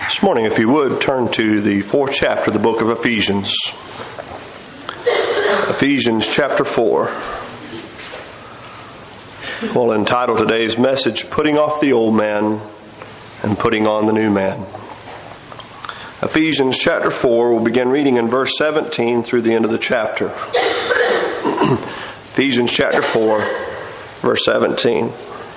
This morning, if you would, turn to the 4th chapter of the book of Ephesians. Ephesians chapter 4. We'll entitle today's message, Putting Off the Old Man and Putting On the New Man. Ephesians chapter 4, we'll begin reading in verse 17 through the end of the chapter. Ephesians chapter 4, verse 17.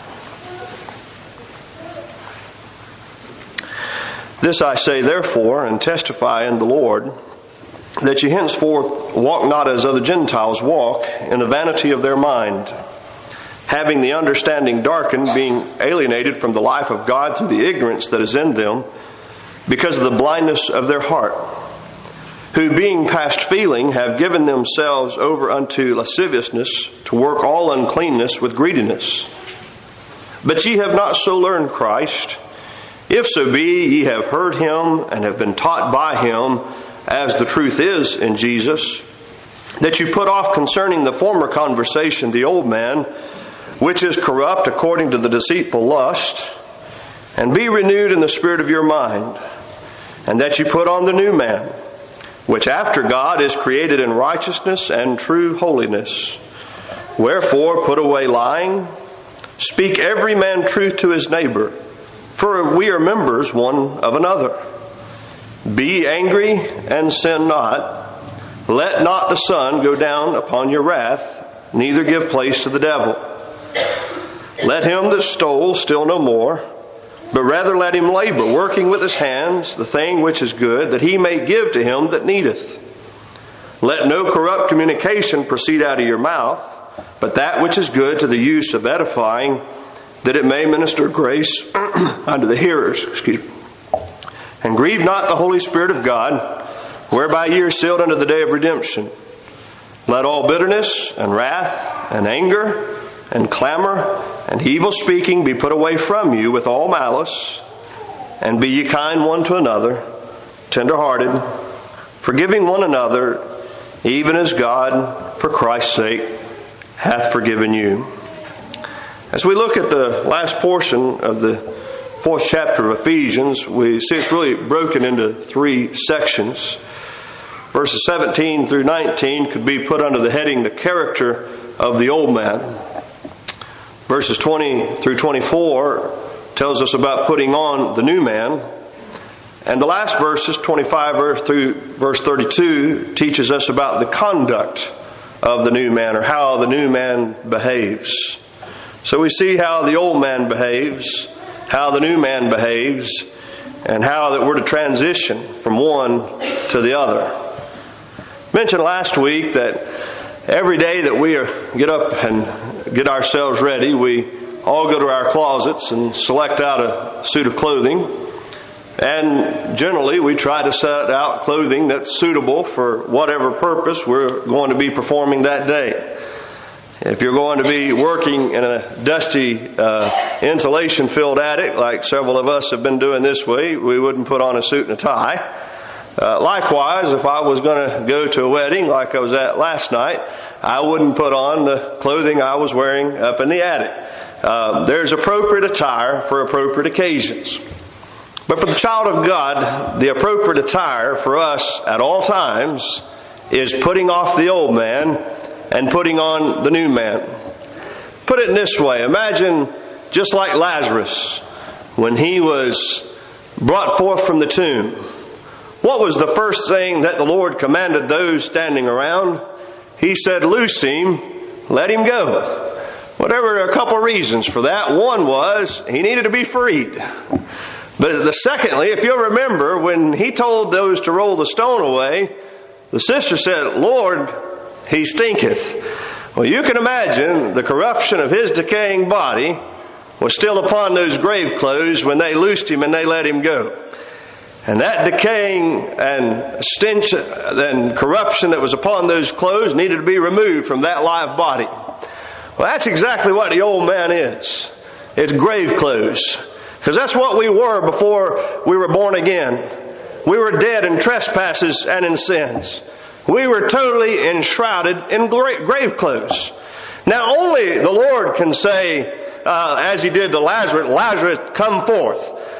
This I say therefore, and testify in the Lord, that ye henceforth walk not as other Gentiles walk, in the vanity of their mind, having the understanding darkened, being alienated from the life of God through the ignorance that is in them, because of the blindness of their heart, who being past feeling have given themselves over unto lasciviousness, to work all uncleanness with greediness. But ye have not so learned Christ, if so be ye have heard him and have been taught by him, as the truth is in Jesus, that you put off concerning the former conversation the old man, which is corrupt according to the deceitful lust, and be renewed in the spirit of your mind, and that you put on the new man, which after God is created in righteousness and true holiness. Wherefore put away lying, speak every man truth to his neighbor, for we are members one of another. Be angry and sin not. Let not the sun go down upon your wrath, neither give place to the devil. Let him that stole steal no more, but rather let him labor, working with his hands the thing which is good, that he may give to him that needeth. Let no corrupt communication proceed out of your mouth, but that which is good to the use of edifying, that it may minister grace unto the hearers. And grieve not the Holy Spirit of God, whereby ye are sealed unto the day of redemption. Let all bitterness and wrath and anger and clamor and evil speaking be put away from you with all malice, and be ye kind one to another, tender-hearted, forgiving one another, even as God, for Christ's sake, hath forgiven you. As we look at the last portion of the 4th chapter of Ephesians, we see it's really broken into 3 sections. Verses 17 through 19 could be put under the heading, the character of the old man. Verses 20 through 24 tells us about putting on the new man. And the last verses, 25 through verse 32, teaches us about the conduct of the new man, or how the new man behaves. So we see how the old man behaves, how the new man behaves, and how that we're to transition from one to the other. I mentioned last week that every day that we get up and get ourselves ready, we all go to our closets and select out a suit of clothing. And generally we try to set out clothing that's suitable for whatever purpose we're going to be performing that day. If you're going to be working in a dusty, insulation-filled attic, like several of us have been doing this week, we wouldn't put on a suit and a tie. Likewise, if I was going to go to a wedding like I was at last night, I wouldn't put on the clothing I was wearing up in the attic. There's appropriate attire for appropriate occasions. But for the child of God, the appropriate attire for us at all times is putting off the old man and putting on the new man. Put it in this way. Imagine just like Lazarus, when he was brought forth from the tomb. What was the first thing that the Lord commanded those standing around? He said, "Loose him, let him go." Well, there were a couple reasons for that. One was he needed to be freed. But secondly, if you'll remember, when he told those to roll the stone away, the sister said, "Lord, he stinketh." Well, you can imagine the corruption of his decaying body was still upon those grave clothes when they loosed him and they let him go. And that decaying and stench and corruption that was upon those clothes needed to be removed from that live body. Well, that's exactly what the old man is. It's grave clothes. Because that's what we were before we were born again. We were dead in trespasses and in sins. We were totally enshrouded in grave clothes. Now only the Lord can say, as he did to Lazarus, "Lazarus, come forth."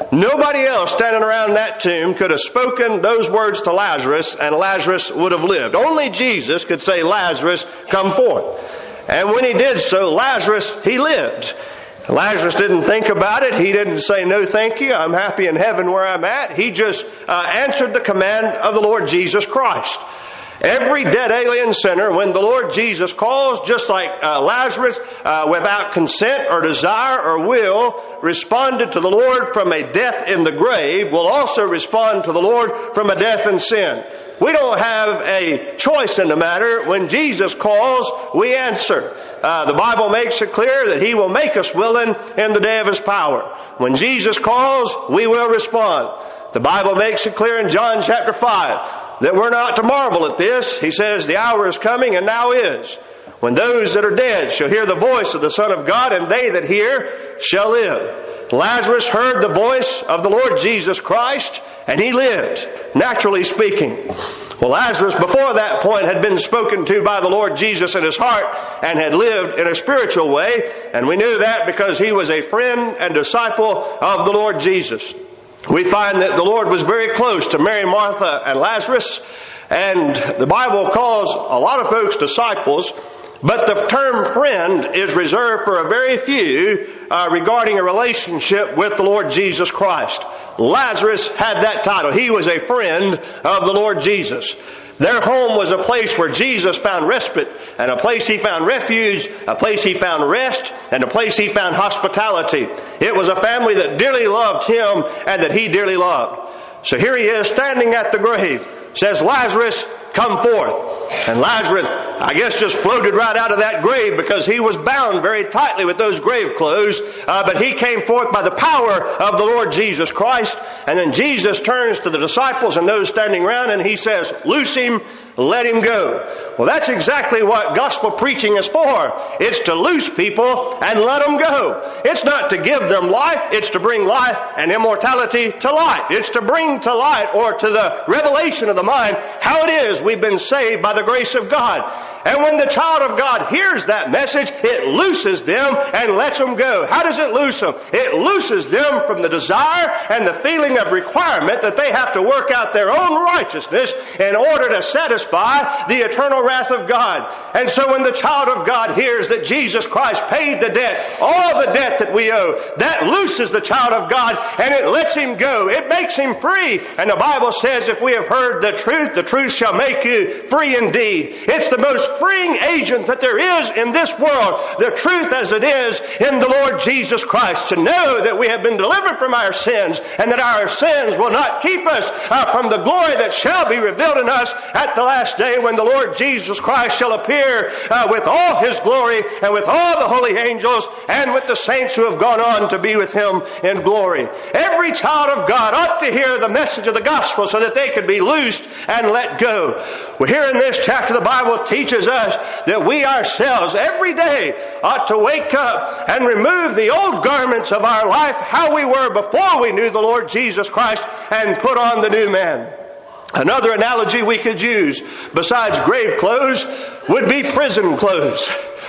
Nobody else standing around that tomb could have spoken those words to Lazarus, and Lazarus would have lived. Only Jesus could say, Lazarus, come forth. And when he did so, Lazarus, he lived. Lazarus didn't think about it. He didn't say, no thank you, I'm happy in heaven where I'm at. He just answered the command of the Lord Jesus Christ. Every dead alien sinner, when the Lord Jesus calls, just like Lazarus, without consent or desire or will, responded to the Lord from a death in the grave, will also respond to the Lord from a death in sin. We don't have a choice in the matter. When Jesus calls, we answer. The Bible makes it clear that He will make us willing in the day of His power. When Jesus calls, we will respond. The Bible makes it clear in John chapter 5 that we're not to marvel at this. He says, the hour is coming and now is, when those that are dead shall hear the voice of the Son of God, and they that hear shall live. Lazarus heard the voice of the Lord Jesus Christ, and he lived, naturally speaking. Well, Lazarus, before that point, had been spoken to by the Lord Jesus in his heart and had lived in a spiritual way. And we knew that because he was a friend and disciple of the Lord Jesus. We find that the Lord was very close to Mary, Martha, and Lazarus. And the Bible calls a lot of folks disciples, but the term friend is reserved for a very few regarding a relationship with the Lord Jesus Christ. Lazarus had that title. He was a friend of the Lord Jesus. Their home was a place where Jesus found respite, and a place He found refuge, a place He found rest, and a place He found hospitality. It was a family that dearly loved Him and that He dearly loved. So here He is standing at the grave. Says, Lazarus, come forth. And Lazarus, I guess, just floated right out of that grave because he was bound very tightly with those grave clothes. But he came forth by the power of the Lord Jesus Christ. And then Jesus turns to the disciples and those standing around and He says, loose him, let him go. Well, that's exactly what gospel preaching is for. It's to loose people and let them go. It's not to give them life. It's to bring life and immortality to light. It's to bring to light, or to the revelation of the mind, how it is we've been saved by the grace of God. And when the child of God hears that message, it looses them and lets them go. How does it loose them? It looses them from the desire and the feeling of requirement that they have to work out their own righteousness in order to satisfy the eternal wrath of God. And so when the child of God hears that Jesus Christ paid the debt, all the debt that we owe, that looses the child of God and it lets him go. It makes him free. And the Bible says, if we have heard the truth shall make you free indeed. It's the most freeing agent that there is in this world, the truth as it is in the Lord Jesus Christ, to know that we have been delivered from our sins and that our sins will not keep us from the glory that shall be revealed in us at the last day, when the Lord Jesus Christ shall appear with all His glory and with all the holy angels and with the saints who have gone on to be with Him in glory. Every child of God ought to hear the message of the gospel so that they could be loosed and let go. Well, here in this chapter, the Bible teaches us that we ourselves every day ought to wake up and remove the old garments of our life, how we were before we knew the Lord Jesus Christ, and put on the new man. Another analogy we could use besides grave clothes would be prison clothes.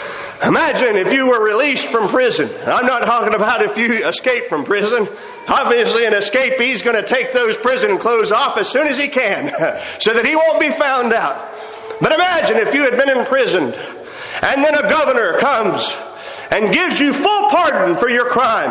Imagine if you were released from prison. I'm not talking about if you escape from prison. Obviously, an escapee is going to take those prison clothes off as soon as he can so that he won't be found out. But imagine if you had been imprisoned and then a governor comes and gives you full pardon for your crime.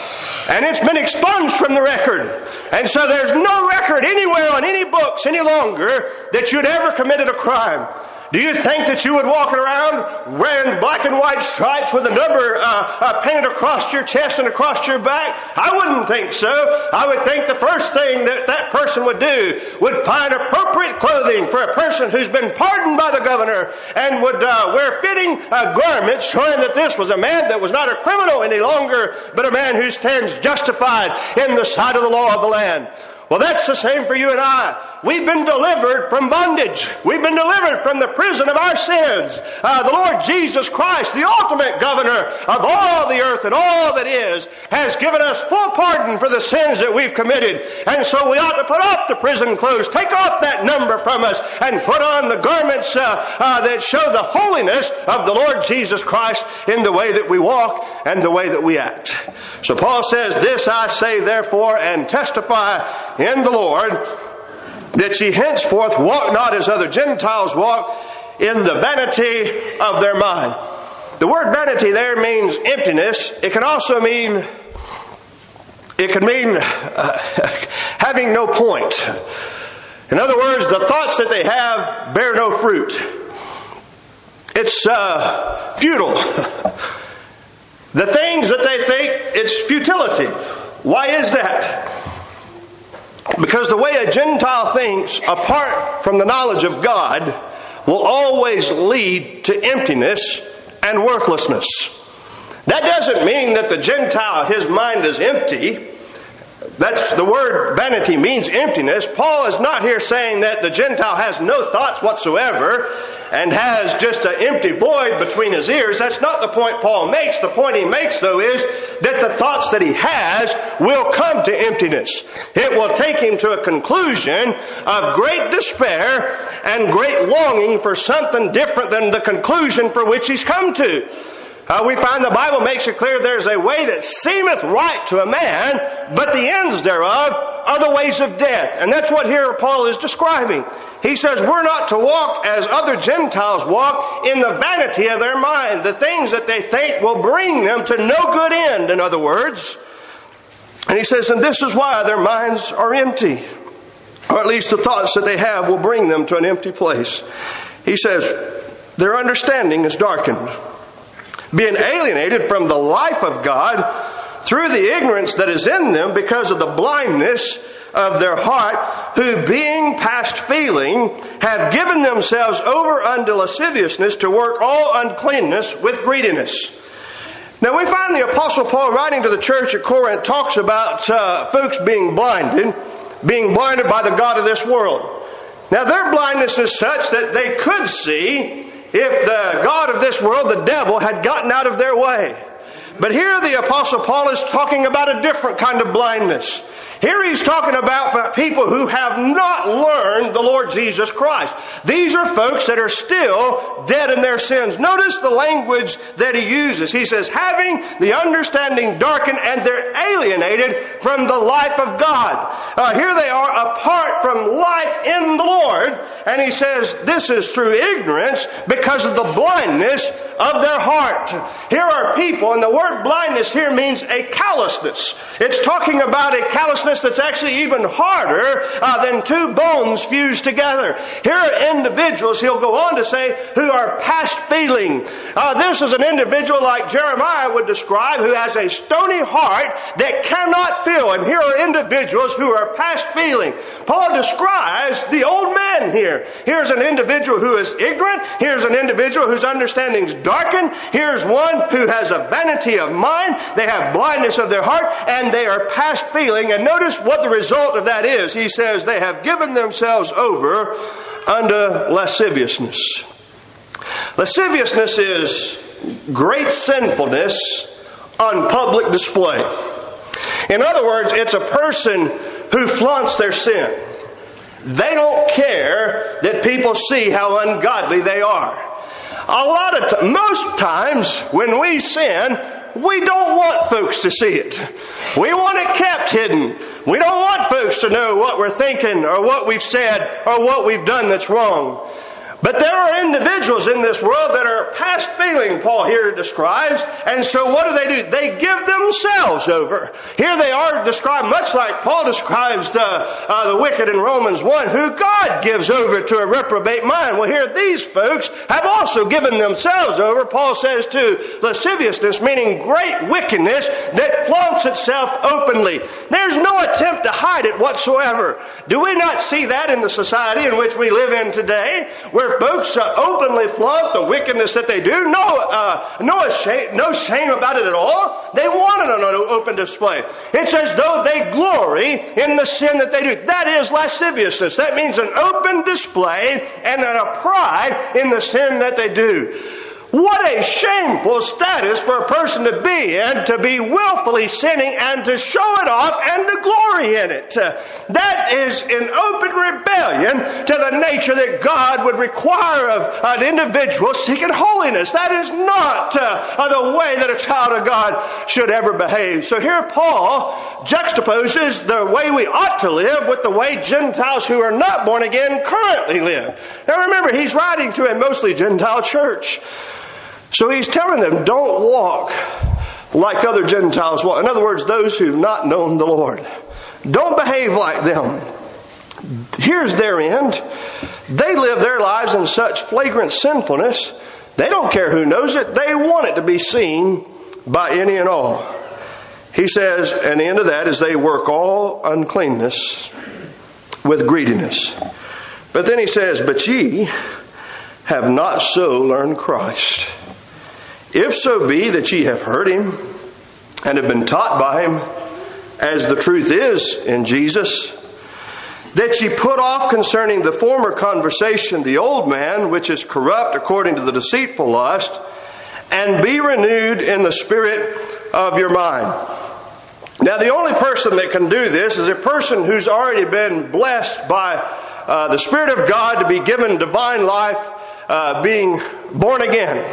And it's been expunged from the record. And so there's no record anywhere on any books any longer that you'd ever committed a crime. Do you think that you would walk around wearing black and white stripes with a number painted across your chest and across your back? I wouldn't think so. I would think the first thing that person would do would find appropriate clothing for a person who's been pardoned by the governor, and would wear fitting garments showing that this was a man that was not a criminal any longer, but a man who stands justified in the sight of the law of the land. Well, that's the same for you and I. We've been delivered from bondage. We've been delivered from the prison of our sins. The Lord Jesus Christ, the ultimate governor of all the earth and all that is, has given us full pardon for the sins that we've committed. And so we ought to put off the prison clothes, take off that number from us, and put on the garments that show the holiness of the Lord Jesus Christ in the way that we walk and the way that we act. So Paul says, this I say therefore, and testify in the Lord, that ye henceforth walk not as other Gentiles walk, in the vanity of their mind. The word vanity there means emptiness. It can also mean, having no point. In other words, the thoughts that they have bear no fruit. It's futile. The things that they think, it's futility. Why is that? Because the way a Gentile thinks, apart from the knowledge of God, will always lead to emptiness and worthlessness. That doesn't mean that the Gentile, his mind is empty. That's the word vanity means emptiness. Paul is not here saying that the Gentile has no thoughts whatsoever and has just an empty void between his ears. That's not the point Paul makes. The point he makes, though, is that the thoughts that he has will come to emptiness. It will take him to a conclusion of great despair and great longing for something different than the conclusion for which he's come to. We find the Bible makes it clear there's a way that seemeth right to a man, but the ends thereof are the ways of death. And that's what here Paul is describing. He says we're not to walk as other Gentiles walk, in the vanity of their mind. The things that they think will bring them to no good end, in other words. And he says, and this is why their minds are empty. Or at least the thoughts that they have will bring them to an empty place. He says, their understanding is darkened, being alienated from the life of God through the ignorance that is in them because of the blindness of their heart, who being past feeling have given themselves over unto lasciviousness to work all uncleanness with greediness. Now we find the Apostle Paul writing to the church at Corinth talks about folks being blinded by the God of this world. Now their blindness is such that they could see if the God of this world, the devil, had gotten out of their way. But here the Apostle Paul is talking about a different kind of blindness. Here he's talking about people who have not learned the Lord Jesus Christ. These are folks that are still dead in their sins. Notice the language that he uses. He says, having the understanding darkened, and they're alienated from the life of God. Here they are apart from life in the Lord. And he says this is through ignorance because of the blindness of their heart. Here are people, and the word blindness here means a callousness. It's talking about a callousness that's actually even harder than two bones fused together. Here are individuals, he'll go on to say, who are past feeling. This is an individual like Jeremiah would describe, who has a stony heart that cannot feel. And here are individuals who are past feeling. Paul describes the old man here. Here's an individual who is ignorant. Here's an individual whose understanding is darkened. Here's one who has a vanity of mind. They have blindness of their heart, and they are past feeling. And notice what the result of that is. He says they have given themselves over unto lasciviousness. Lasciviousness is great sinfulness on public display. In other words, it's a person who flaunts their sin. They don't care that people see how ungodly they are. Most times when we sin, we don't want folks to see it. We want it kept hidden. We don't want folks to know what we're thinking or what we've said or what we've done that's wrong. But there are individuals in this world that are past feeling, Paul here describes. And so what do? They give themselves over. Here they are described much like Paul describes the wicked in Romans 1, who God gives over to a reprobate mind. Well, here these folks have also given themselves over, Paul says, to lasciviousness, meaning great wickedness that flaunts itself openly. There's no attempt to hide it whatsoever. Do we not see that in the society in which we live in today, where folks openly flaunt the wickedness that they do? No shame about it at all. They want it on an open display. It's as though they glory in the sin that they do. That is lasciviousness. That means an open display and a pride in the sin that they do. What a shameful status for a person to be in, to be willfully sinning and to show it off and to glory in it. That is in open rebellion to the nature that God would require of an individual seeking holiness. That is not the way that a child of God should ever behave. So here Paul juxtaposes the way we ought to live with the way Gentiles who are not born again currently live. Now remember, he's writing to a mostly Gentile church. So he's telling them, don't walk like other Gentiles walk. In other words, those who've not known the Lord. Don't behave like them. Here's their end. They live their lives in such flagrant sinfulness, they don't care who knows it. They want it to be seen by any and all. He says, and the end of that is they work all uncleanness with greediness. But then he says, but ye have not so learned Christ. If so be that ye have heard him and have been taught by him, as the truth is in Jesus, that ye put off concerning the former conversation the old man, which is corrupt according to the deceitful lust, and be renewed in the spirit of your mind. Now the only person that can do this is a person who's already been blessed by the Spirit of God to be given divine life, being born again.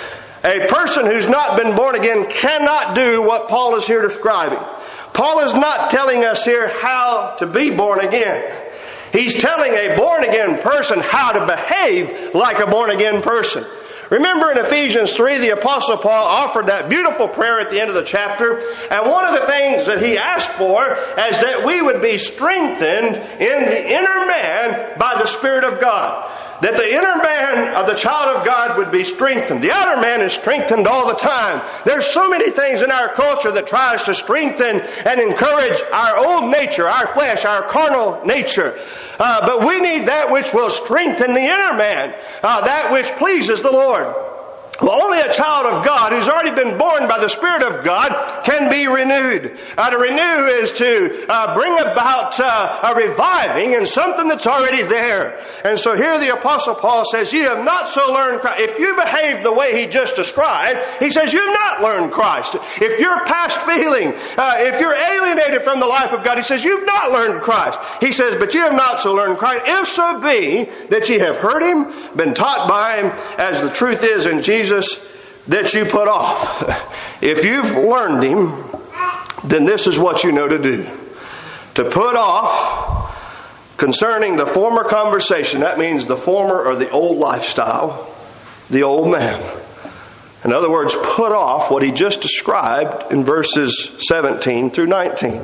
A person who's not been born again cannot do what Paul is here describing. Paul is not telling us here how to be born again. He's telling a born again person how to behave like a born again person. Remember in Ephesians 3, the Apostle Paul offered that beautiful prayer at the end of the chapter. And one of the things that he asked for is that we would be strengthened in the inner man by the Spirit of God. That the inner man of the child of God would be strengthened. The outer man is strengthened all the time. There's so many things in our culture that tries to strengthen and encourage our old nature, our flesh, our carnal nature. But we need that which will strengthen the inner man, that which pleases the Lord. Well, only a child of God who's already been born by the Spirit of God can be renewed. To renew is to bring about a reviving in something that's already there. And so here the Apostle Paul says, ye have not so learned Christ. If you behave the way he just described, he says you've not learned Christ. If you're past feeling, if you're alienated from the life of God, he says you've not learned Christ. He says, but ye have not so learned Christ. If so be that ye have heard him, been taught by him, as the truth is in Jesus, that you put off. If you've learned him, then this is what you know to do. To put off concerning the former conversation. That means the former or the old lifestyle, the old man. In other words, put off what he just described in verses 17 through 19.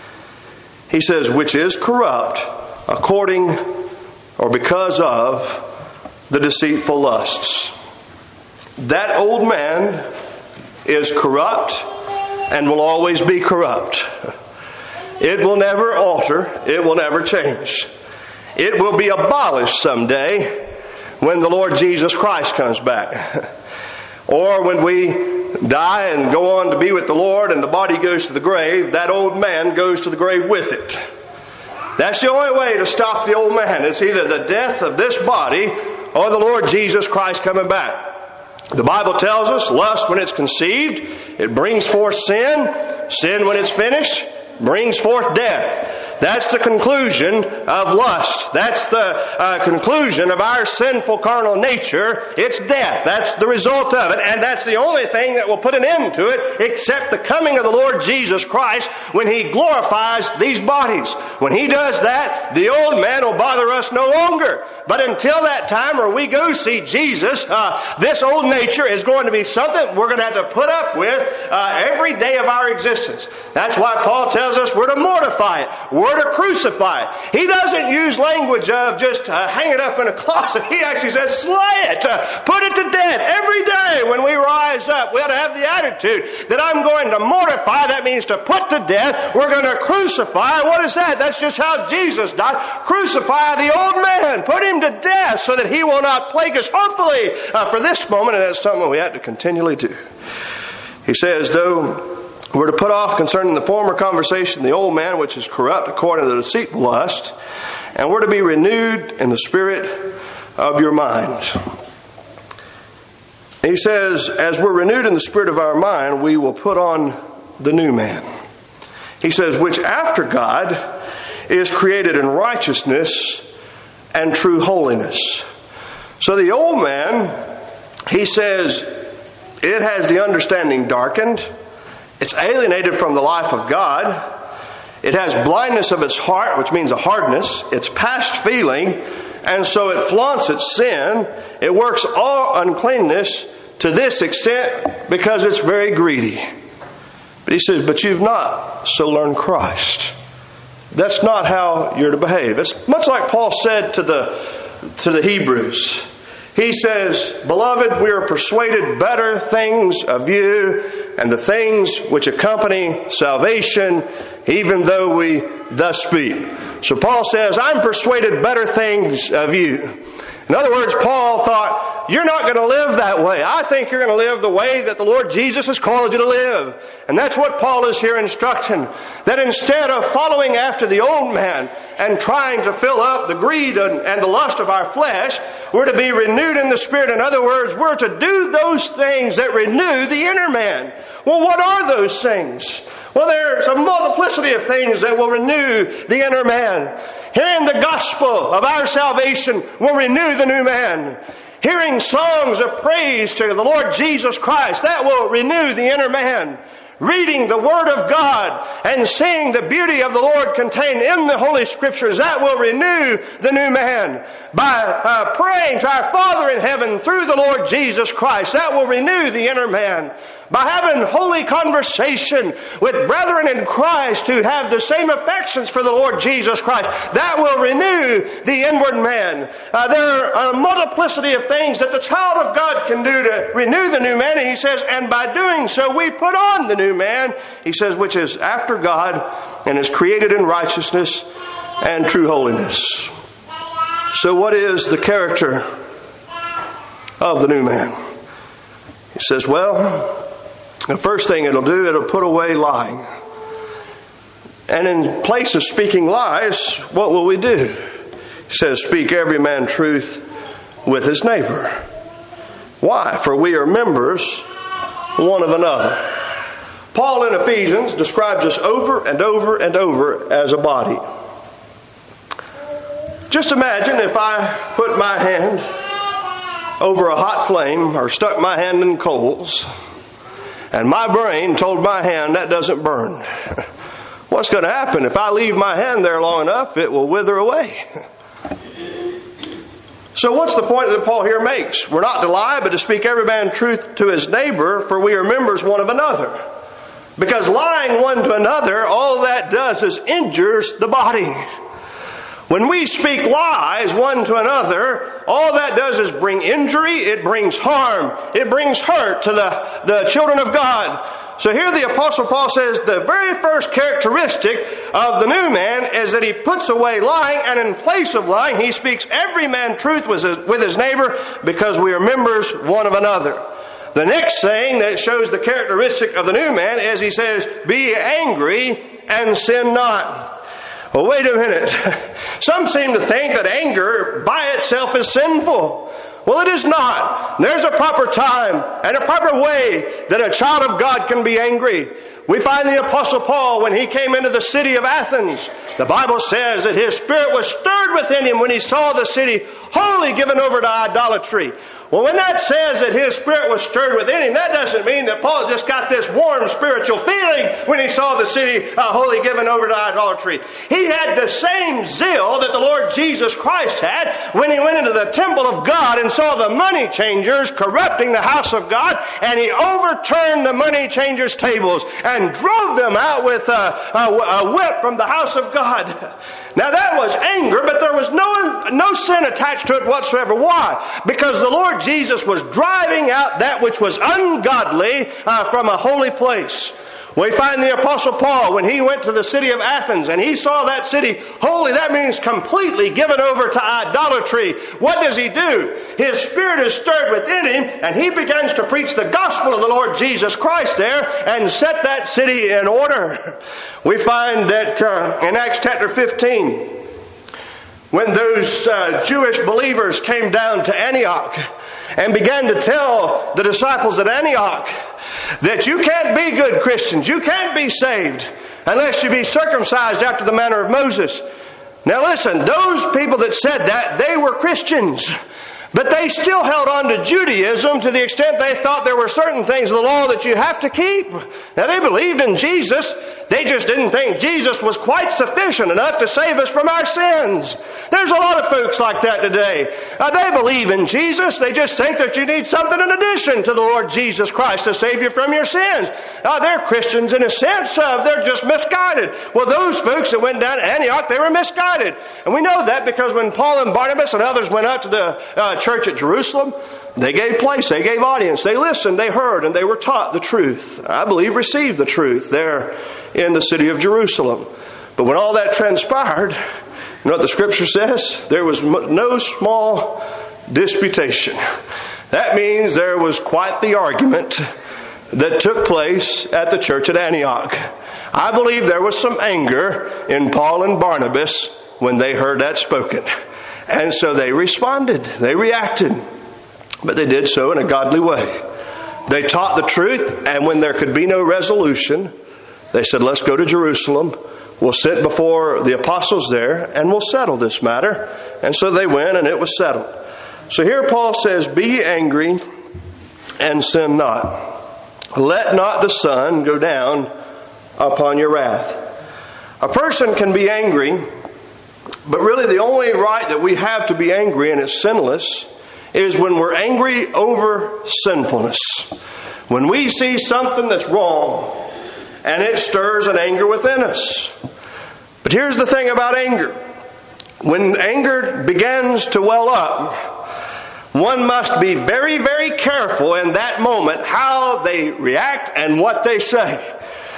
He says, which is corrupt according or because of the deceitful lusts. That old man is corrupt and will always be corrupt. It will never alter. It will never change. It will be abolished someday when the Lord Jesus Christ comes back. Or when we die and go on to be with the Lord and the body goes to the grave, that old man goes to the grave with it. That's the only way to stop the old man. It's either the death of this body or the Lord Jesus Christ coming back. The Bible tells us lust when it's conceived, it brings forth sin. Sin when it's finished brings forth death. That's the conclusion of lust. That's the conclusion of our sinful carnal nature. It's death. That's the result of it. And that's the only thing that will put an end to it except the coming of the Lord Jesus Christ when He glorifies these bodies. When He does that, the old man will bother us no longer. But until that time where we go see Jesus, this old nature is going to be something we're going to have to put up with every day of our existence. That's why Paul tells us we're to mortify it. We're to crucify it. He doesn't use language of just hang it up in a closet. He actually says slay it. Put it to death. Every day when we rise up, we ought to have the attitude that I'm going to mortify. That means to put to death. We're going to crucify. What is that? That's just how Jesus died. Crucify the old man. Put him to death so that he will not plague us. Hopefully for this moment, and that's something we have to continually do. He says, though we're to put off concerning the former conversation the old man, which is corrupt according to the deceitful lust, and we're to be renewed in the spirit of your mind. He says, as we're renewed in the spirit of our mind, we will put on the new man. He says, which after God is created in righteousness and true holiness. So the old man, he says, it has the understanding darkened. It's alienated from the life of God. It has blindness of its heart, which means a hardness. It's past feeling, and so it flaunts its sin. It works all uncleanness to this extent because it's very greedy. But he says, but you've not so learned Christ. That's not how you're to behave. It's much like Paul said to the Hebrews. He says, beloved, we are persuaded better things of you and the things which accompany salvation, even though we thus speak. So Paul says, I'm persuaded better things of you. In other words, Paul thought, you're not going to live that way. I think you're going to live the way that the Lord Jesus has called you to live. And that's what Paul is here instructing. That instead of following after the old man and trying to fill up the greed and the lust of our flesh, we're to be renewed in the Spirit. In other words, we're to do those things that renew the inner man. Well, what are those things? Well, there's a multiplicity of things that will renew the inner man. Hearing the gospel of our salvation will renew the new man. Hearing songs of praise to the Lord Jesus Christ, that will renew the inner man. Reading the Word of God and seeing the beauty of the Lord contained in the Holy Scriptures, that will renew the new man. By praying to our Father in heaven through the Lord Jesus Christ, that will renew the inner man. By having holy conversation with brethren in Christ who have the same affections for the Lord Jesus Christ, that will renew the inward man. There are a multiplicity of things that the child of God can do to renew the new man. And he says, and by doing so, we put on the new man. He says, which is after God and is created in righteousness and true holiness. So what is the character of the new man? He says, well, the first thing it'll do, it'll put away lying. And in place of speaking lies, what will we do? He says, speak every man truth with his neighbor. Why? For we are members one of another. Paul in Ephesians describes us over and over and over as a body. Just imagine if I put my hand over a hot flame or stuck my hand in coals, and my brain told my hand that doesn't burn. What's going to happen? If I leave my hand there long enough, it will wither away. So what's the point that Paul here makes? We're not to lie, but to speak every man truth to his neighbor, for we are members one of another. Because lying one to another, all that does is injures the body. When we speak lies one to another, all that does is bring injury, it brings harm, it brings hurt to the children of God. So here the Apostle Paul says the very first characteristic of the new man is that he puts away lying, and in place of lying, he speaks every man truth with his neighbor, because we are members one of another. The next saying that shows the characteristic of the new man is he says, be angry and sin not. Well, wait a minute. Some seem to think that anger by itself is sinful. Well, it is not. There's a proper time and a proper way that a child of God can be angry. We find the Apostle Paul, when he came into the city of Athens, the Bible says that his spirit was stirred within him when he saw the city wholly given over to idolatry. Well, when that says that his spirit was stirred within him, that doesn't mean that Paul just got this warm spiritual feeling when he saw the city wholly given over to idolatry. He had the same zeal that the Lord Jesus Christ had when he went into the temple of God and saw the money changers corrupting the house of God, and he overturned the money changers' tables and drove them out with a whip from the house of God. Now that was anger, but there was no sin attached to it whatsoever. Why? Because the Lord Jesus was driving out that which was ungodly from a holy place. We find the Apostle Paul, when he went to the city of Athens and he saw that city holy, that means completely given over to idolatry. What does he do? His spirit is stirred within him, and he begins to preach the gospel of the Lord Jesus Christ there and set that city in order. We find that in Acts chapter 15, when those Jewish believers came down to Antioch, and began to tell the disciples at Antioch that you can't be good Christians, you can't be saved unless you be circumcised after the manner of Moses. Now listen, those people that said that, they were Christians. But they still held on to Judaism to the extent they thought there were certain things of the law that you have to keep. Now they believed in Jesus. They just didn't think Jesus was quite sufficient enough to save us from our sins. There's a lot of folks like that today. They believe in Jesus. They just think that you need something in addition to the Lord Jesus Christ to save you from your sins. They're Christians in a sense. They're just misguided. Well, those folks that went down to Antioch, they were misguided. And we know that because when Paul and Barnabas and others went up to the church at Jerusalem, they gave place, they gave audience, they listened, they heard, and they were taught the truth. I believe received the truth there in the city of Jerusalem. But when all that transpired, you know what the scripture says? There was no small disputation. That means there was quite the argument that took place at the church at Antioch. I believe there was some anger in Paul and Barnabas when they heard that spoken. And so they responded, they reacted, but they did so in a godly way. They taught the truth, and when there could be no resolution, they said, let's go to Jerusalem. We'll sit before the apostles there, and we'll settle this matter. And so they went, and it was settled. So here Paul says, be ye angry, and sin not. Let not the sun go down upon your wrath. A person can be angry, but really the only right that we have to be angry, and it's sinless, is when we're angry over sinfulness. When we see something that's wrong, and it stirs an anger within us. But here's the thing about anger. When anger begins to well up, one must be very, very careful in that moment how they react and what they say.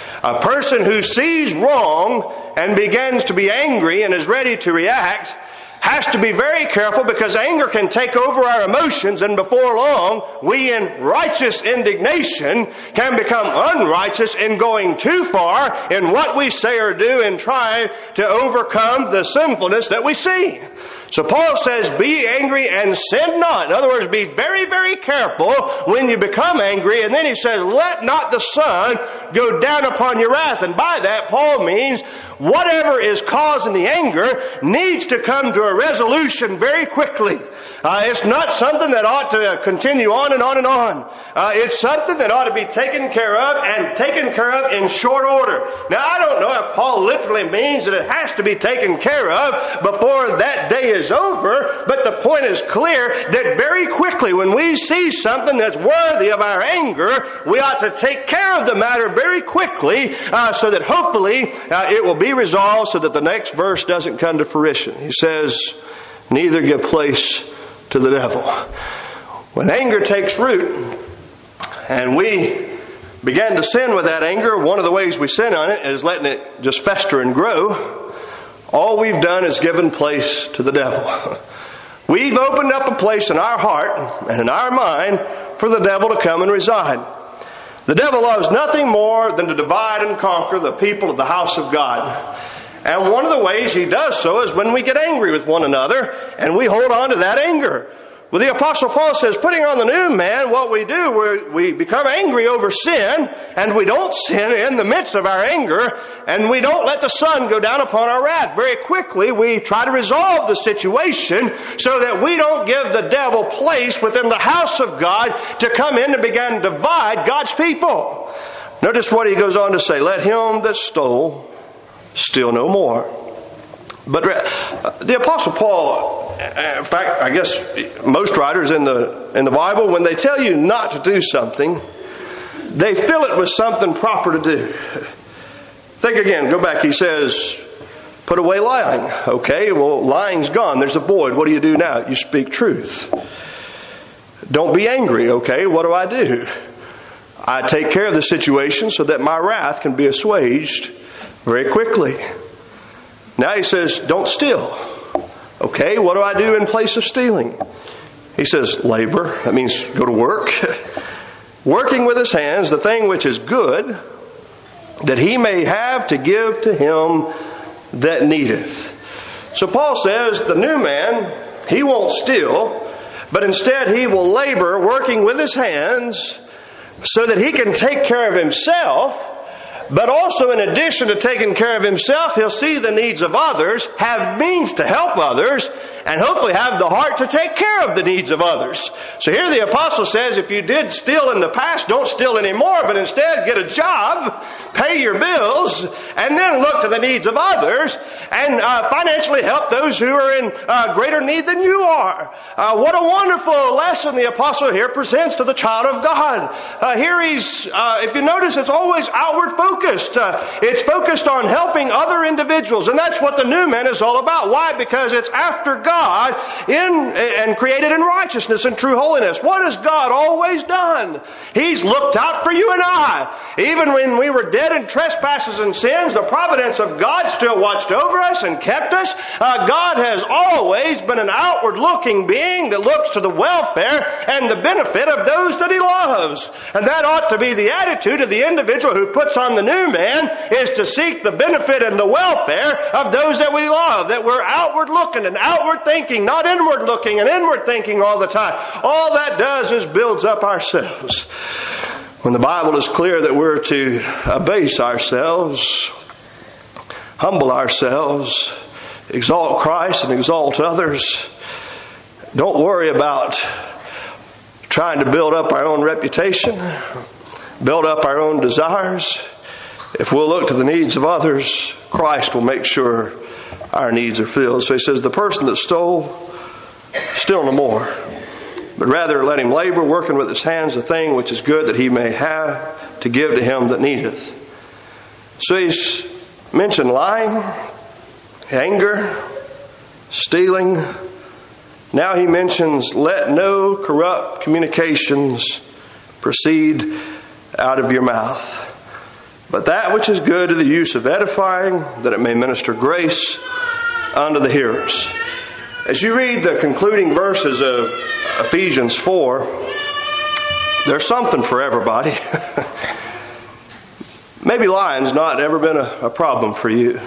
A person who sees wrong and begins to be angry and is ready to react has to be very careful, because anger can take over our emotions, and before long, we in righteous indignation can become unrighteous in going too far in what we say or do and try to overcome the sinfulness that we see. So Paul says, be angry and sin not. In other words, be very, very careful when you become angry. And then he says, let not the sun go down upon your wrath. And by that, Paul means whatever is causing the anger needs to come to a resolution very quickly. It's not something that ought to continue on and on and on. It's something that ought to be taken care of, and taken care of in short order. Now, I don't know if Paul literally means that it has to be taken care of before that day is over, but the point is clear that very quickly when we see something that's worthy of our anger, we ought to take care of the matter very quickly so that hopefully it will be resolved, so that the next verse doesn't come to fruition. He says, neither give place to the devil. When anger takes root and we begin to sin with that anger, one of the ways we sin on it is letting it just fester and grow. All we've done is given place to the devil. We've opened up a place in our heart and in our mind for the devil to come and reside. The devil loves nothing more than to divide and conquer the people of the house of God. And one of the ways he does so is when we get angry with one another and we hold on to that anger. Well, the Apostle Paul says, putting on the new man, what we do, we become angry over sin, and we don't sin in the midst of our anger, and we don't let the sun go down upon our wrath. Very quickly, we try to resolve the situation so that we don't give the devil place within the house of God to come in and begin to divide God's people. Notice what he goes on to say, let him that stole steal no more. But the Apostle Paul, in fact, I guess most writers in the Bible, when they tell you not to do something, they fill it with something proper to do. Think again, go back. He says, put away lying. Okay, well, lying's gone. There's a void. What do you do now? You speak truth. Don't be angry. Okay, what do? I take care of the situation so that my wrath can be assuaged very quickly. Now he says, don't steal. Okay, what do I do in place of stealing? He says, labor. That means go to work. Working with his hands the thing which is good, that he may have to give to him that needeth. So Paul says, the new man, he won't steal, but instead he will labor working with his hands so that he can take care of himself. But also, in addition to taking care of himself, he'll see the needs of others, have means to help others, and hopefully have the heart to take care of the needs of others. So here the apostle says, if you did steal in the past, don't steal anymore, but instead get a job, pay your bills, and then look to the needs of others, and financially help those who are in greater need than you are. What a wonderful lesson the apostle here presents to the child of God. Here he's, if you notice, it's always outward focused. It's focused on helping other individuals, and that's what the new man is all about. Why? Because it's after God and created in righteousness and true holiness. What has God always done? He's looked out for you and I. Even when we were dead in trespasses and sins, the providence of God still watched over us and kept us. God has always been an outward-looking being that looks to the welfare and the benefit of those that He loves. And that ought to be the attitude of the individual who puts on the new man, is to seek the benefit and the welfare of those that we love, that we're outward-looking and outward thinking, not inward looking and inward thinking all the time. All that does is builds up ourselves. When the Bible is clear that we're to abase ourselves, humble ourselves, exalt Christ and exalt others, don't worry about trying to build up our own reputation, build up our own desires. If we'll look to the needs of others, Christ will make sure our needs are filled. So he says, the person that stole, steal no more, but rather let him labor, working with his hands the thing which is good, that he may have to give to him that needeth. So he's mentioned lying, anger, stealing. Now he mentions, let no corrupt communications proceed out of your mouth, but that which is good to the use of edifying, that it may minister grace unto the hearers. As you read the concluding verses of Ephesians 4, there's something for everybody. Maybe lying's not ever been a problem for you.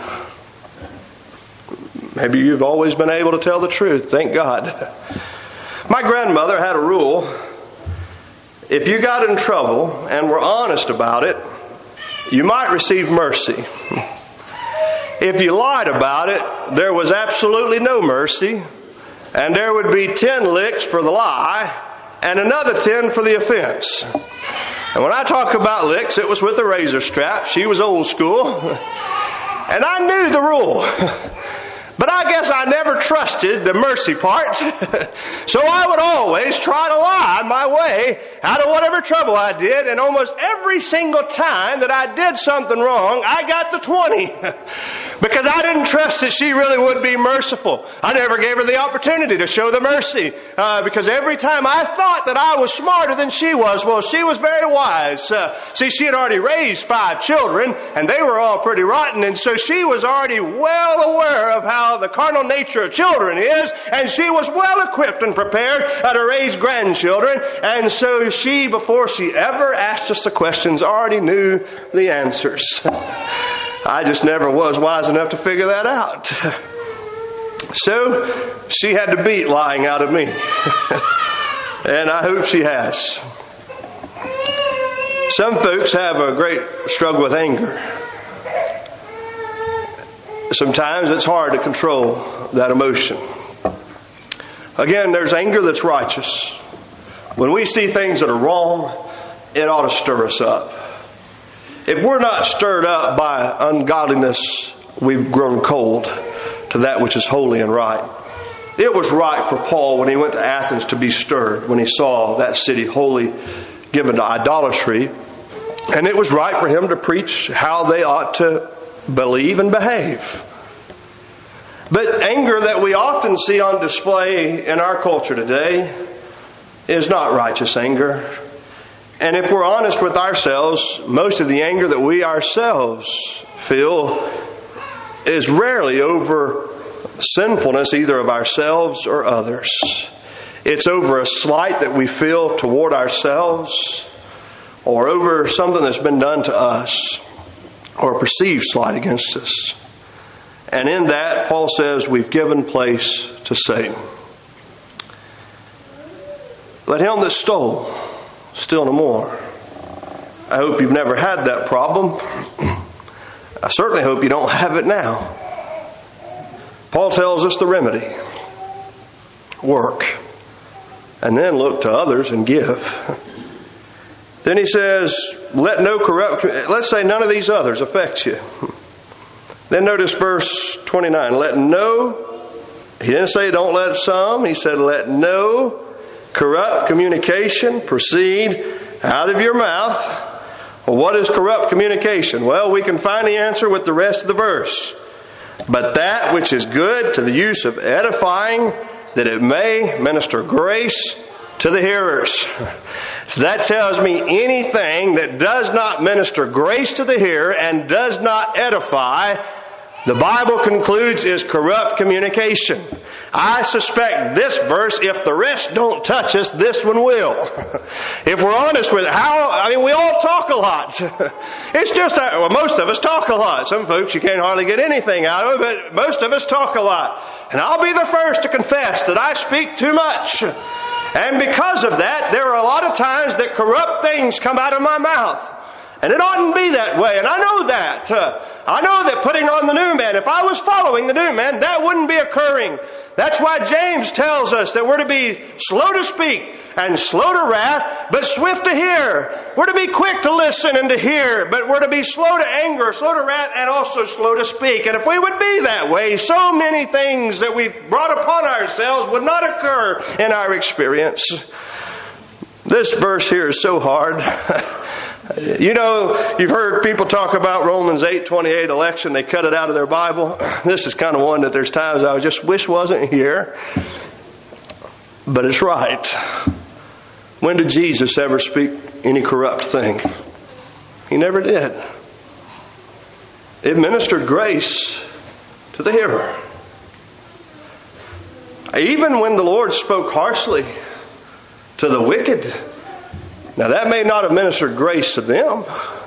Maybe you've always been able to tell the truth. Thank God. My grandmother had a rule. If you got in trouble and were honest about it, you might receive mercy. If you lied about it, there was absolutely no mercy, and there would be 10 licks for the lie and another 10 for the offense. And when I talk about licks, it was with a razor strap. She was old school. And I knew the rule. But I guess I never trusted the mercy part. So I would always try to lie my way out of whatever trouble I did. And almost every single time that I did something wrong, I got the 20. Because I didn't trust that she really would be merciful. I never gave her the opportunity to show the mercy. Because every time I thought that I was smarter than she was, well, she was very wise. See, she had already raised 5 children, and they were all pretty rotten. And so she was already well aware of how the carnal nature of children is, and she was well equipped and prepared to raise grandchildren. And so she, before she ever asked us the questions, already knew the answers. I just never was wise enough to figure that out. So she had to beat lying out of me. And I hope she has. Some folks have a great struggle with anger. Sometimes it's hard to control that emotion. Again, there's anger that's righteous. When we see things that are wrong, it ought to stir us up. If we're not stirred up by ungodliness, we've grown cold to that which is holy and right. It was right for Paul when he went to Athens to be stirred when he saw that city wholly given to idolatry. And it was right for him to preach how they ought to believe and behave. But anger that we often see on display in our culture today is not righteous anger. And if we're honest with ourselves, most of the anger that we ourselves feel is rarely over sinfulness either of ourselves or others. It's over a slight that we feel toward ourselves, or over something that's been done to us, or a perceived slight against us. And in that, Paul says we've given place to Satan. Let him that stole steal no more. I hope you've never had that problem. I certainly hope you don't have it now. Paul tells us the remedy. Work. And then look to others and give. Then he says, let's say none of these others affect you. Then notice verse 29. He didn't say don't let some. He said let no corrupt communication proceed out of your mouth. Well, what is corrupt communication? Well, we can find the answer with the rest of the verse. But that which is good to the use of edifying, that it may minister grace to the hearers. So that tells me anything that does not minister grace to the hearer and does not edify, the Bible concludes is corrupt communication. I suspect this verse, if the rest don't touch us, this one will. If we're honest with it, we all talk a lot. It's just, most of us talk a lot. Some folks you can't hardly get anything out of it, but most of us talk a lot. And I'll be the first to confess that I speak too much. And because of that, there are a lot of times that corrupt things come out of my mouth. And it oughtn't be that way. And I know that. I know that putting on the new man, if I was following the new man, that wouldn't be occurring. That's why James tells us that we're to be slow to speak and slow to wrath, but swift to hear. We're to be quick to listen and to hear, but we're to be slow to anger, slow to wrath, and also slow to speak. And if we would be that way, so many things that we've brought upon ourselves would not occur in our experience. This verse here is so hard. You know, you've heard people talk about Romans 8:28 election. They cut it out of their Bible. This is kind of one that there's times I just wish wasn't here. But it's right. When did Jesus ever speak any corrupt thing? He never did. It ministered grace to the hearer. Even when the Lord spoke harshly to the wicked, now that may not have ministered grace to them,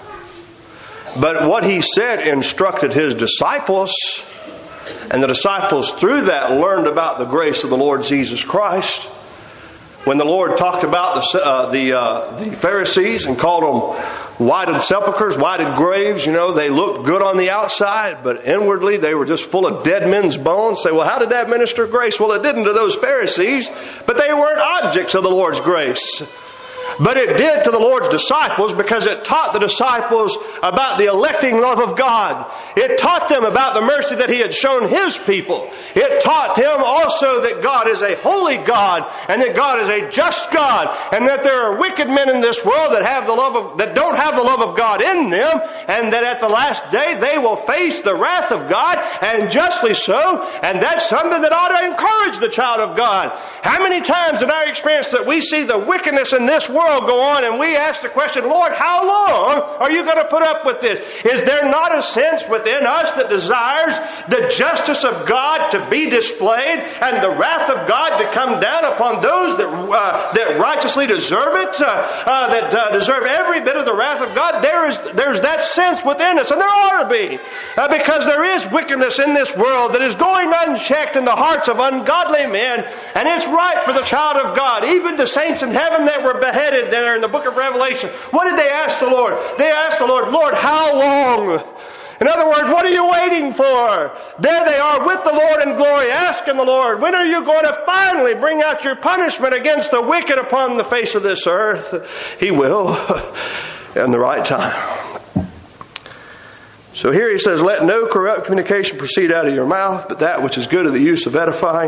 but what he said instructed his disciples, and the disciples through that learned about the grace of the Lord Jesus Christ. When the Lord talked about the Pharisees and called them whited sepulchres, whited graves, they looked good on the outside, but inwardly they were just full of dead men's bones. Say, well, how did that minister grace? Well, it didn't to those Pharisees, but they weren't objects of the Lord's grace. But it did to the Lord's disciples because it taught the disciples about the electing love of God. It taught them about the mercy that He had shown His people. It taught them also that God is a holy God and that God is a just God and that there are wicked men in this world that don't have the love of God in them, and that at the last day they will face the wrath of God, and justly so. And that's something that ought to encourage the child of God. How many times in our experience that we see the wickedness in this world go on and we ask the question, Lord, how long are you going to put up with this? Is there not a sense within us that desires the justice of God to be displayed and the wrath of God to come down upon those that righteously deserve it, that deserve every bit of the wrath of God? There's that sense within us, and there ought to be, because there is wickedness in this world that is going unchecked in the hearts of ungodly men, and it's right for the child of God, even the saints in heaven that were beheaded there in the book of Revelation. What did they ask the Lord? They asked the Lord, Lord, how long? In other words, what are you waiting for? There they are with the Lord in glory, asking the Lord, when are you going to finally bring out your punishment against the wicked upon the face of this earth? He will, in the right time. So here he says, let no corrupt communication proceed out of your mouth, but that which is good of the use of edifying,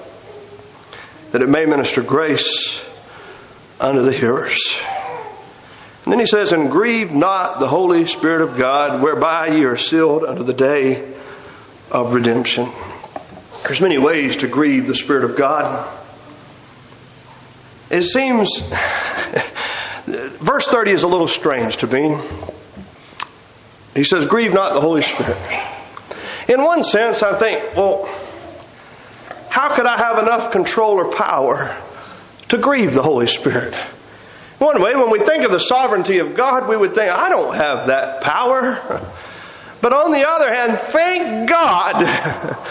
that it may minister grace unto the hearers. And then he says, and grieve not the Holy Spirit of God, whereby ye are sealed unto the day of redemption. There's many ways to grieve the Spirit of God. It seems, verse 30 is a little strange to me. He says, grieve not the Holy Spirit. In one sense, I think, well, how could I have enough control or power to grieve the Holy Spirit? One way, when we think of the sovereignty of God, we would think, I don't have that power. But on the other hand, thank God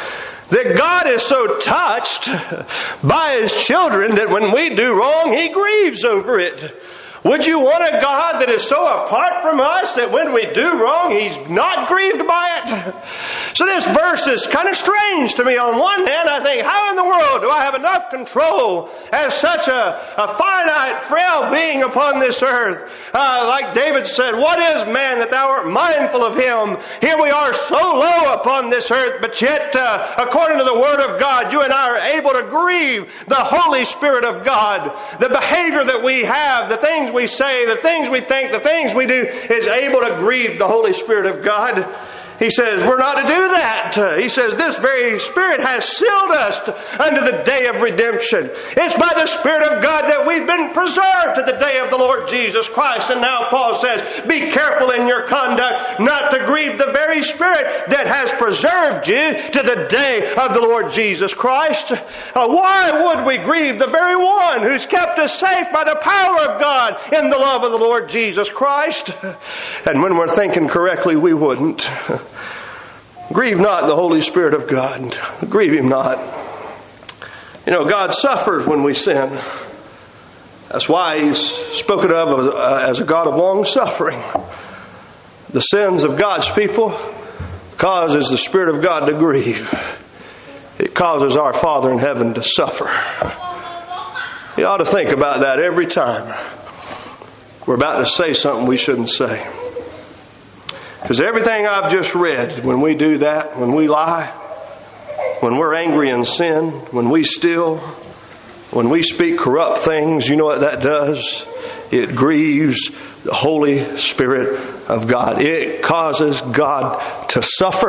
that God is so touched by His children that when we do wrong, He grieves over it. Would you want a God that is so apart from us that when we do wrong, He's not grieved by it? So this verse is kind of strange to me. On one hand, I think, how in the world do I have enough control as such a finite, frail being upon this earth? Like David said, what is man that thou art mindful of him? Here we are so low upon this earth, but yet, according to the Word of God, you and I are able to grieve the Holy Spirit of God. The behavior that we have, the things we say, the things we think, the things we do is able to grieve the Holy Spirit of God. He says we're not to do that. He says this very Spirit has sealed us unto the day of redemption. It's by the Spirit of God that we've been preserved to the day of the Lord Jesus Christ. And now Paul says, be careful in your conduct not to grieve the very Spirit that has preserved you to the day of the Lord Jesus Christ. Why would we grieve the very one who's kept us safe by the power of God in the love of the Lord Jesus Christ? And when we're thinking correctly, we wouldn't. Grieve not the Holy Spirit of God. Grieve Him not. You know, God suffers when we sin. That's why He's spoken of as a God of long suffering. The sins of God's people causes the Spirit of God to grieve. It causes our Father in heaven to suffer. You ought to think about that every time we're about to say something we shouldn't say. Because everything I've just read, when we do that, when we lie, when we're angry and sin, when we steal, when we speak corrupt things, you know what that does? It grieves the Holy Spirit of God. It causes God to suffer.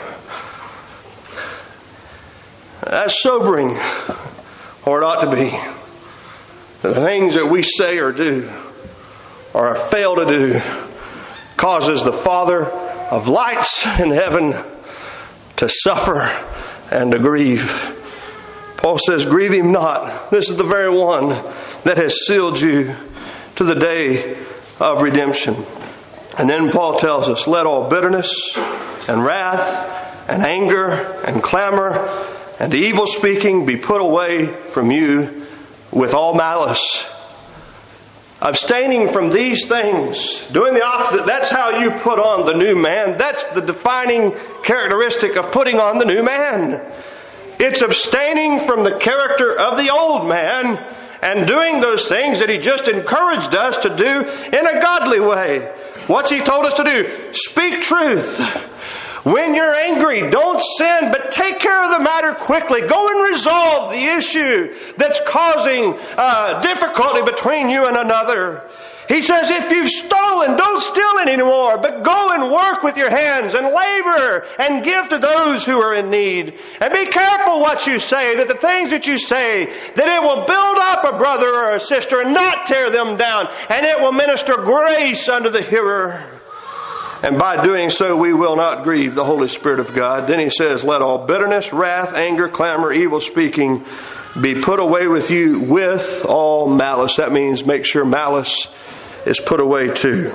That's sobering, or it ought to be. The things that we say or do, or fail to do, causes the Father of lights in heaven to suffer and to grieve. Paul says, grieve Him not. This is the very one that has sealed you to the day of redemption. And then Paul tells us, let all bitterness and wrath and anger and clamor and evil speaking be put away from you with all malice. Abstaining from these things, doing the opposite, that's how you put on the new man. That's the defining characteristic of putting on the new man. It's abstaining from the character of the old man and doing those things that He just encouraged us to do in a godly way. What's He told us to do? Speak truth. When you're angry, don't sin, but take care of the matter quickly. Go and resolve the issue that's causing difficulty between you and another. He says, if you've stolen, don't steal anymore, but go and work with your hands and labor and give to those who are in need. And be careful what you say, that the things that you say, that it will build up a brother or a sister and not tear them down, and it will minister grace unto the hearer. And by doing so, we will not grieve the Holy Spirit of God. Then he says, let all bitterness, wrath, anger, clamor, evil speaking be put away with you with all malice. That means make sure malice is put away too.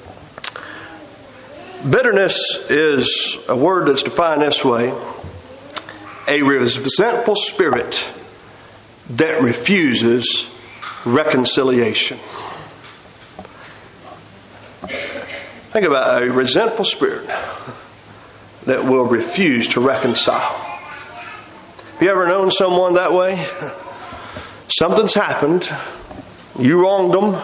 Bitterness is a word that's defined this way: a resentful spirit that refuses reconciliation. Think about a resentful spirit that will refuse to reconcile. Have you ever known someone that way? Something's happened. You wronged them.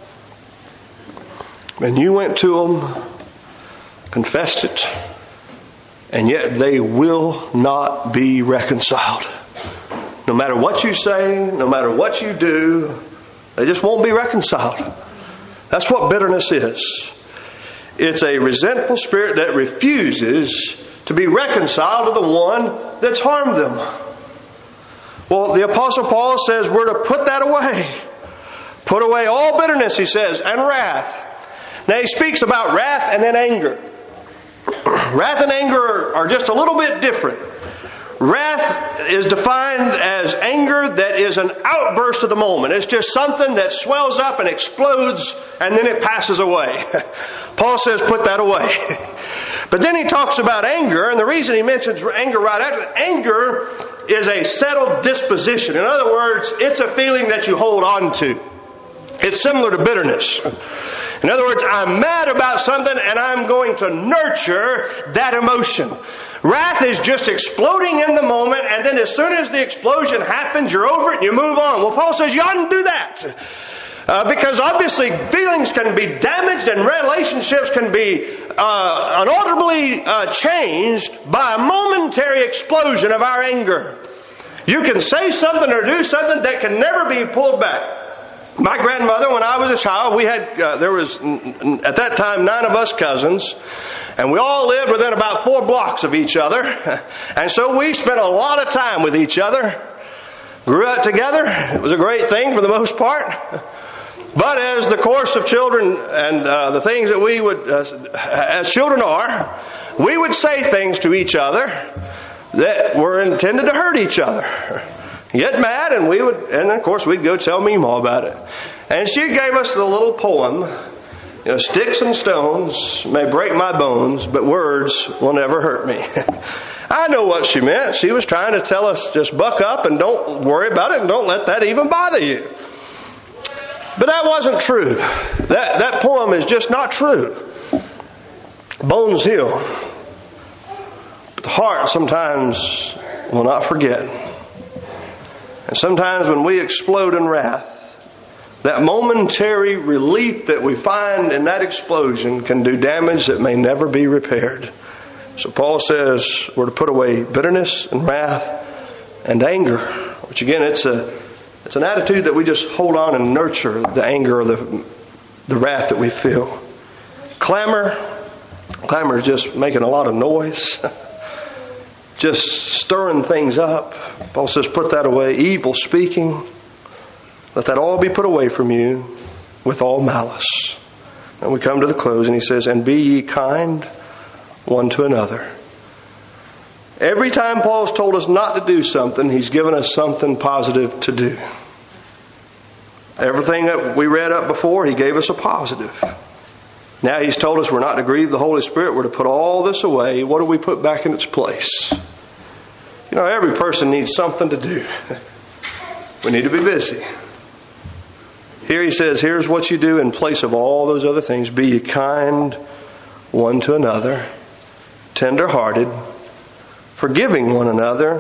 And you went to them, confessed it, and yet they will not be reconciled. No matter what you say, no matter what you do, they just won't be reconciled. That's what bitterness is. It's a resentful spirit that refuses to be reconciled to the one that's harmed them. Well, the Apostle Paul says we're to put that away. Put away all bitterness, he says, and wrath. Now he speaks about wrath and then anger. Wrath and anger are just a little bit different. Wrath is defined as anger that is an outburst of the moment. It's just something that swells up and explodes and then it passes away. Paul says put that away. But then he talks about anger, and the reason he mentions anger right after that, anger is a settled disposition. In other words, it's a feeling that you hold on to. It's similar to bitterness. In other words, I'm mad about something and I'm going to nurture that emotion. Wrath is just exploding in the moment, and then as soon as the explosion happens, you're over it and you move on. Well, Paul says you oughtn't do that. Because obviously feelings can be damaged and relationships can be unalterably changed by a momentary explosion of our anger. You can say something or do something that can never be pulled back. My grandmother, when I was a child, we had, there was at that time 9 of us cousins, and we all lived within about 4 blocks of each other. And so we spent a lot of time with each other. Grew up together. It was a great thing for the most part. But as the course of children and the things that we would, as children are, we would say things to each other that were intended to hurt each other. Get mad, and and of course we'd go tell Meemaw about it. And she gave us the little poem, sticks and stones may break my bones, but words will never hurt me. I know what she meant. She was trying to tell us just buck up and don't worry about it and don't let that even bother you. But that wasn't true. That poem is just not true. Bones heal. But the heart sometimes will not forget. And sometimes when we explode in wrath, that momentary relief that we find in that explosion can do damage that may never be repaired. So Paul says we're to put away bitterness and wrath and anger, which again, it's an attitude that we just hold on and nurture the anger or the wrath that we feel. Clamor is just making a lot of noise. Just stirring things up. Paul says, put that away. Evil speaking, let that all be put away from you with all malice. And we come to the close and he says, and be ye kind one to another. Every time Paul's told us not to do something, he's given us something positive to do. Everything that we read up before, he gave us a positive. Now he's told us we're not to grieve the Holy Spirit. We're to put all this away. What do we put back in its place? Every person needs something to do. We need to be busy. Here he says, here's what you do in place of all those other things. Be ye kind one to another, tender-hearted, forgiving one another.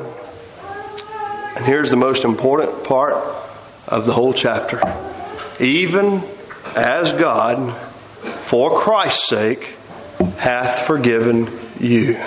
And here's the most important part of the whole chapter. Even as God, for Christ's sake, hath forgiven you.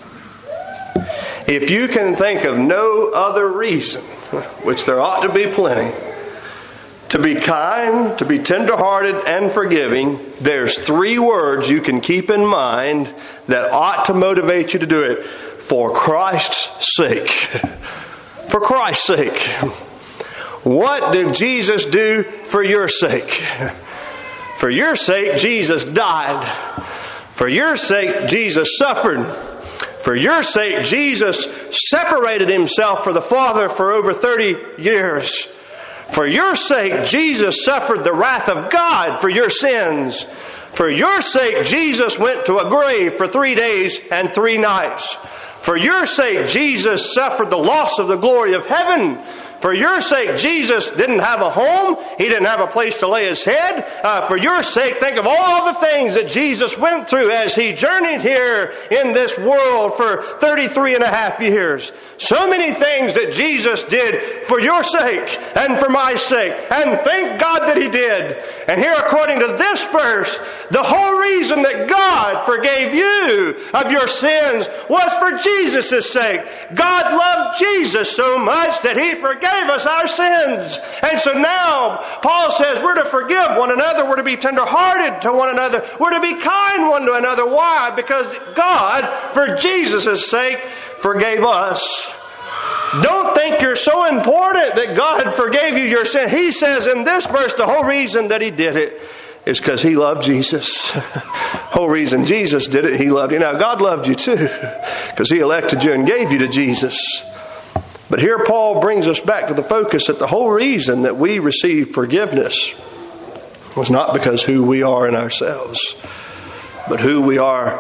If you can think of no other reason, which there ought to be plenty, to be kind, to be tender-hearted, and forgiving, there's 3 words you can keep in mind that ought to motivate you to do it. For Christ's sake. For Christ's sake. What did Jesus do for your sake? For your sake, Jesus died. For your sake, Jesus suffered. For your sake, Jesus separated himself from the Father for over 30 years. For your sake, Jesus suffered the wrath of God for your sins. For your sake, Jesus went to a grave for 3 days and 3 nights. For your sake, Jesus suffered the loss of the glory of heaven. For your sake, Jesus didn't have a home. He didn't have a place to lay his head. For your sake, think of all the things that Jesus went through as he journeyed here in this world for 33 and a half years. So many things that Jesus did for your sake and for my sake. And thank God that he did. And here, according to this verse, the whole reason that God forgave you of your sins was for Jesus' sake. God loved Jesus so much that he forgave us our sins. And so now, Paul says we're to forgive one another. We're to be tender-hearted to one another. We're to be kind one to another. Why? Because God, for Jesus' sake, forgave us. Don't think you're so important that God forgave you your sin. He says in this verse, the whole reason that he did it is because he loved Jesus. Whole reason Jesus did it, he loved you. Now, God loved you too, because he elected you and gave you to Jesus. But here Paul brings us back to the focus that the whole reason that we receive forgiveness was not because who we are in ourselves, but who we are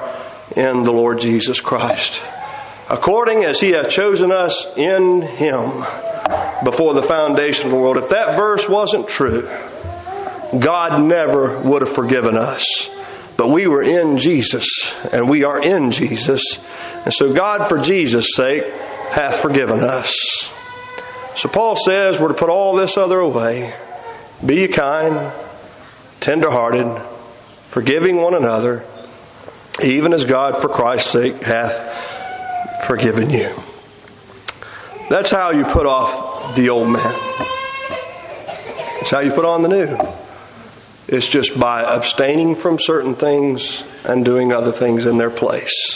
in the Lord Jesus Christ, according as He hath chosen us in Him before the foundation of the world. If that verse wasn't true, God never would have forgiven us. But we were in Jesus, and we are in Jesus. And so God, for Jesus' sake, hath forgiven us. So Paul says we're to put all this other away. Be ye kind, tender-hearted, forgiving one another, even as God, for Christ's sake, hath forgiven you. That's how you put off the old man. That's how you put on the new. It's just by abstaining from certain things and doing other things in their place.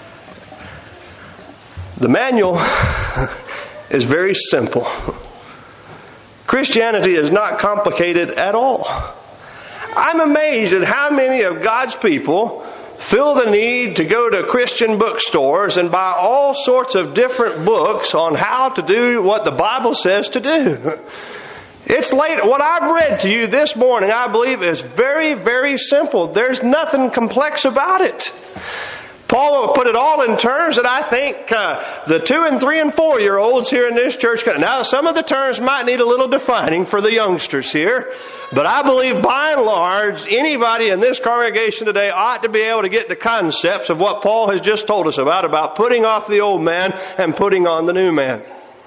The manual is very simple. Christianity is not complicated at all. I'm amazed at how many of God's people feel the need to go to Christian bookstores and buy all sorts of different books on how to do what the Bible says to do. It's late. What I've read to you this morning, I believe, is very, very simple. There's nothing complex about it. Paul put it all in terms that I think the 2 and 3 and 4-year-olds here in this church can. Now, some of the terms might need a little defining for the youngsters here, but I believe by and large, anybody in this congregation today ought to be able to get the concepts of what Paul has just told us about putting off the old man and putting on the new man.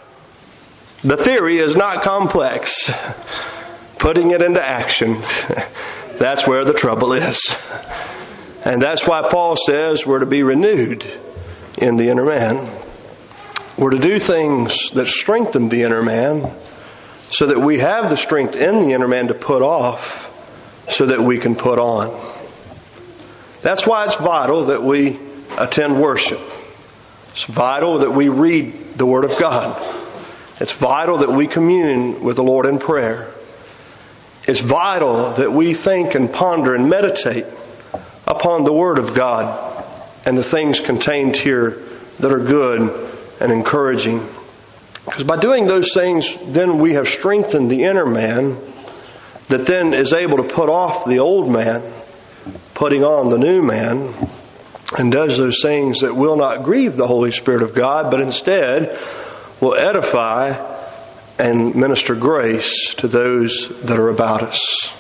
The theory is not complex. Putting it into action, that's where the trouble is. And that's why Paul says we're to be renewed in the inner man. We're to do things that strengthen the inner man so that we have the strength in the inner man to put off so that we can put on. That's why it's vital that we attend worship. It's vital that we read the Word of God. It's vital that we commune with the Lord in prayer. It's vital that we think and ponder and meditate upon the Word of God and the things contained here that are good and encouraging. Because by doing those things, then we have strengthened the inner man that then is able to put off the old man, putting on the new man, and does those things that will not grieve the Holy Spirit of God, but instead will edify and minister grace to those that are about us.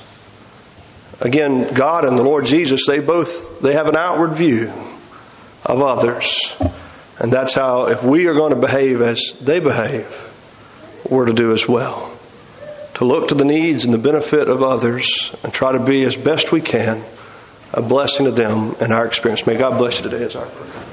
Again, God and the Lord Jesus, they have an outward view of others. And that's how, if we are going to behave as they behave, we're to do as well. To look to the needs and the benefit of others and try to be as best we can a blessing to them in our experience. May God bless you today as our prayer.